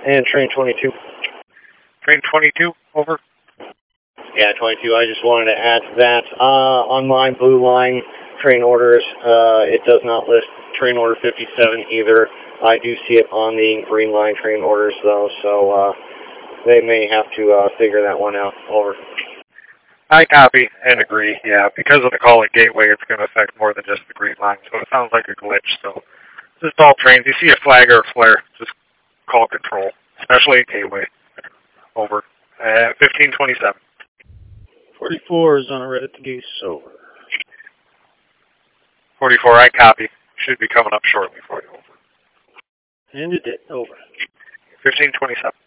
And train 22. Train 22, over. Yeah, 22. I just wanted to add to that. On my blue line train orders, it does not list train order 57 either. I do see it on the green line train orders, though, so they may have to figure that one out. Over. I copy and agree. Yeah, because of the calling gateway, it's going to affect more than just the green line, so it sounds like a glitch. So just all trains, you see a flag or a flare, just call control, especially at gateway. Over. 1527. 44 is on a red at the goose. Over. 44, I copy. Should be coming up shortly for you. Over. And it did. Over. 1527.